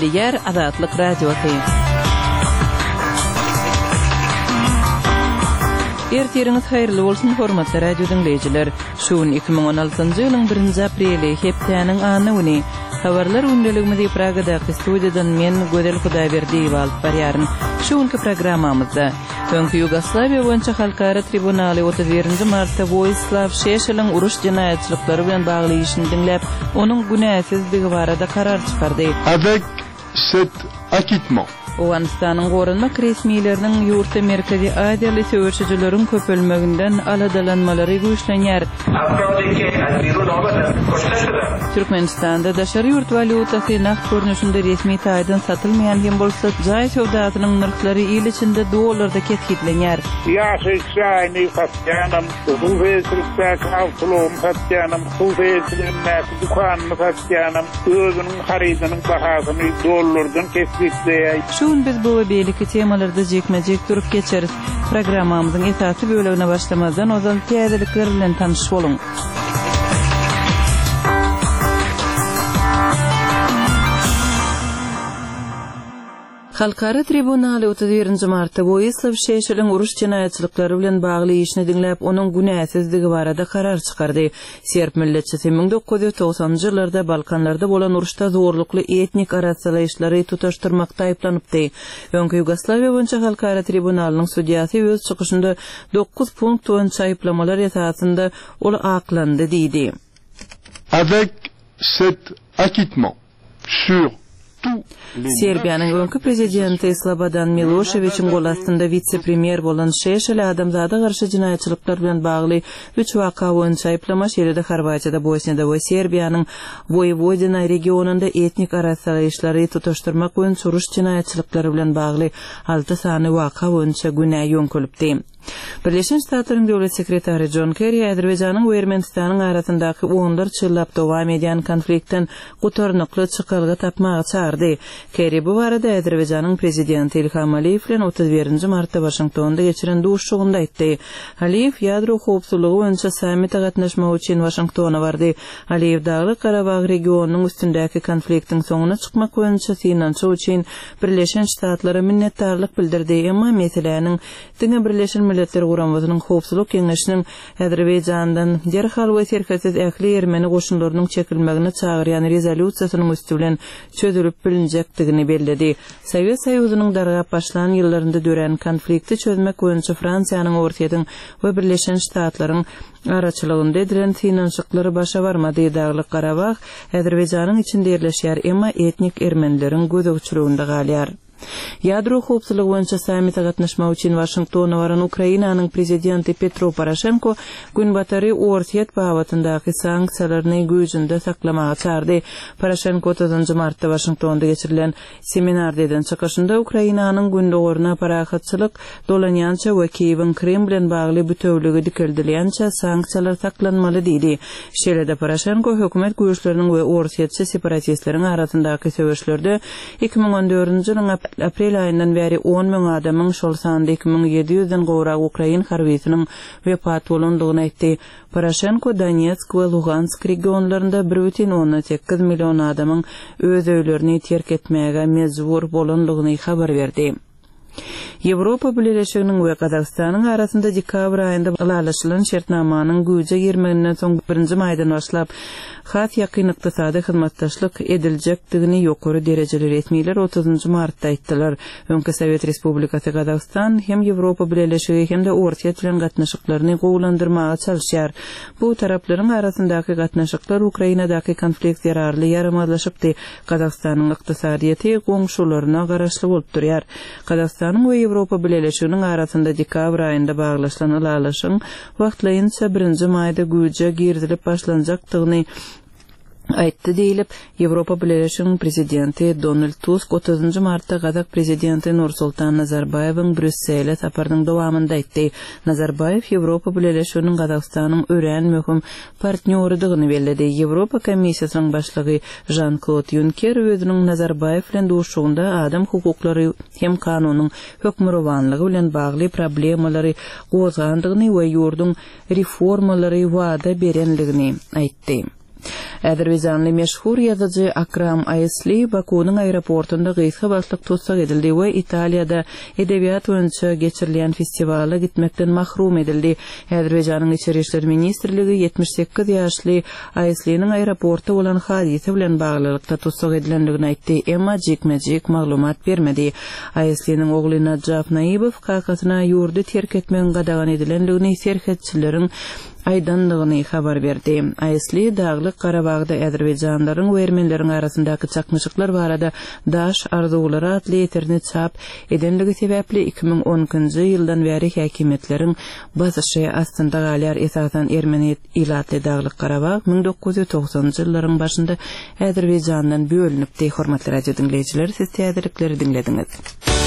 Kepli yer Azatlyk radiosu. Ertiriniz hayırlı olsun hormatly radio dinleyijiler. Şuun 2016-njy ýylyň 1-nji apreli hepdeniň anyny habarlar ündeligimizi Pragadaky studiýadan men Gödel Hudaýberdiýew alyp barýaryn. Şuňky programmamyzda öňkü Ýugoslawiýa boýunça halkara tribunaly 31 martda Vojislav Šešelň uruş jinaýatçylyklary bilen bagly işini dinläp, onuň günäsizligi barada karar çykardy. Avec cet acquittement, Owganistanyň gorunmak resmiýetleriniň ýurty Merkezi Aziýaly söwürçüjelerin köpelmeginden aladalanmalary güýçlenýär. Türkmenistanda daşary ýurt valutasy naqd görnüşinde resmi taýdan satylmaýan hem bolsa jaý sowdasynyň narhlary ýyl içinde dollarda ketgitlenýär. Ýaşaýany hatýanam, duýsyrykda kawtulum hatýanam, duýsyrykda dukanyny hatýanam, özüniň haridynyň bahasyny dollardan kesgitleýär. Şuň biz bu beýleki temalarda jekmejek durup geçeriz. Programmamyzyň esasy bölegine başlamazdan ozan täzelikler bilen tanyşyp boluň. Halkara tribunaly 31 martda Vojislav Šešelň uruş jinaýatçylyklary bilen bagly işini dinläp, onuň günäsizligi barada karar çykardy. Serb milletçisi 1990-njy ýyllarda Balkanlarda bolan uruşda zorlukly etnik arasalaýyşlary tutaşdyrmakda aýplanypdy. Öňkü Ýugoslawiýa boýunça halkara tribunalynyň sudiýasy öz çykyşynda 9 punkt boýunça aýplamalar ýasasynda ol aklandy diýdi. avec cet acquittement sur Serbiýanyň öňkü prezidenti Slobodan Miloševićiň gol astynda vitse-premier bolan Šešel adamzada garşy jinaýatçylyklar bilen bagly 3 waka boýunça aýplama şeýlede Horwatiýada, Bosniýada we Serbiýanyň Vojvodina regionunda etnik arasalaýyşlary tutaşdyrmak boýunça uruş jinaýatçylyklary bilen bagly 6 sany waka boýunça günä ýönkülipdi. Birleşen Ştatlaryň döwlet sekretary John Kerry Azerbaýjanyň we Ermenistanyň arasyndaky 14 ýyllap dowam edýän konfliktden gutarnykly çykalga tapmagy çağırdy. Kerry bu barada Azerbaýjanyň prezidenti Ilham Aliýew bilen 31 martda Washingtonda geçiren duşugynda aýtdy. Aliýew ýadro howpsuzlygy boýunça sammitde gatnaşmak üçin Washingtona bardy. Aliýew Dagly Karabag regionunyň üstündäki konfliktiň soňuna çykmak boýunça synançy üçin Birleşen Ştatlara minnetdarlyk bildirdi. Emma meseleniň diňe Birleşen Milletler Guramynyň howpsuzlyk keňeşiniň Azerbaýjandan derhal we serketsiz ähli Ermeni goşunlarynyň çekilmegine çagyrýan rezolýusiýasynyň üstü bilen çözülüp bilinjekdigini bellädi. Sowet Soýuzynyň dargap başlanan ýyllarynda dören konflikti çözmek boýunça Fransiýanyň Ortaýadyň we Birleşen Ştatlaryň araçylygynda edilen synançyklary başa barmady. Dagly Karabag Azerbaýjanyň içinde ýerleşýär, emma etnik ermenileriň gözegçiliginde galýar. Ýadro howpsuzlygy boýunça sammitde gatnaşmak üçin Washingtona baran Ukrainanyň prezidenti Petro Poroshenko günbatary Ortaýat babatyndaky sanksiýalaryny güýjünde saklamagy çağırdy. Poroshenko 30 martda Washingtonda geçirilen seminarda eden çykyşynda Ukrainanyň gündogaryna parahatçylyk dolanýança we Kiýewiň Krem bilen bagly bütewligi dikildirilýänçä sanksiýalar saklanmaly diýdi. Şeýlede Poroshenko hökümet güýçleriniň we Ortaýatçy separatistleriň arasyndaky söwüşlerde 2014-nji ýylyň aprel aýyndan beri 10.000 adamyň şol sanda 2700-den gowrak Ukrain harbiýetiniň wepat bolandygyny aýtdy. Poroshenko Donetsk we Lugansk regionlarynda 1,8 million adamyň öz öýlerini terk etmäge mejbur bolandygyny habar berdi. Ýewropa Birleşiginiň we Kazakstanyň arasynda dekabr aýynda ýalaşylan şertnamanyň güýje girmegininden soň 1-nji maýdan başlap hat ýakyn ykdysady hyzmatdaşlyk ediljekdigini ýokary derejeli resmiýetler 30 martda aýtdylar. Öňkü Sowet Respublikasy Kazakstan hem Ýewropa Birleşigi hem de Ortaýat bilen gatnaşyklaryny gowlandyrmaga çalışýar. Bu taraplaryň arasyndaky gatnaşyklar Ukrainadaky konflikt ýararly ýaramazlaşypdy. Kazakstanyň ykdysadyety goňşularyna garaşly bolup durýar. Kazakstanyň we Ýewropa Birleşiginiň arasynda dekabr aýynda baglaşylan ýalaşyň wagtlaýynça 1-nji maýda güýje girdilip başlanjakdygyny aýtdy diýilip, Ýewropa Birleşiginiň prezidenti Donald Tusk 30 martda Kazak prezidenti Nursultan Nazarbayewiň Brüssele saparynyň dowamynda aýtdy. Nazarbayew Ýewropa Birleşiginiň Kazakstanyň ören möhüm partnýorydygyny bellädi. Ýewropa Komissiýasynyň başlygy Jean-Claude Juncker özüniň Nazarbayew bilen duşugynda adam hukuklary hem kanunyň hökmürowanlygy bilen bagly problemalary gozgandygyny we ýurdun reformalary wada berenligini aýtdy. Azerbaycanly meşhur yazıcı Akram Aysli Baku'nun aeroportunda gysga başlyk tutsak edildi we Italiýada edebiyat boýunça geçirilen festivala gitmekden mahrum edildi. Azerbaycanyň Içeri işler ministrligi 78 ýaşly Aysliň aeroportda bolan hadise bilen baglykda tutsak edilendigini aýtdy, emma jekmejek maglumat bermedi. Aysliň ogly Najaf Naýybow kakasyna ýurdy terk etmegiň gadagan edilendigini serhetçileriň aýdandygyny habar berdi. Aysli daglyk Karabagda Azerbaycanlaryň we ermenleriň arasyndaky çakmyşyklar barada daş arzulary atly eterni çap edendigi sebäpli 2010-njy ýyldan bäri häkimetleriň basyşy astynda galar esasan ermeni ilatly daglyk Karabag 1990-njy ýyllaryň başynda Azerbaycandan bölünipdi. Hormatly radio dinleýijiler, siz täzelikleri dinlediňiz.